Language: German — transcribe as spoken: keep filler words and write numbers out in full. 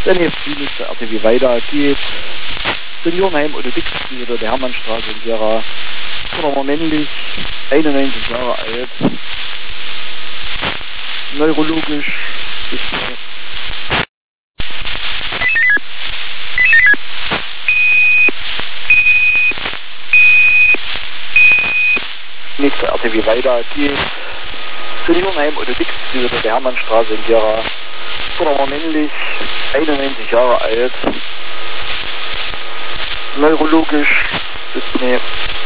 Dann jetzt die nächste R T W weiter geht. Seniorenheim oder Dixie oder der Hermannstraße in Gera. Nummer männlich, einundneunzig Jahre alt. Neurologisch. Nächste R T W weiter geht. Seniorenheim oder Dixie oder der Hermannstraße in Gera. Nummer männlich, einundneunzig Jahre alt. Neurologisch. Dyspnoe.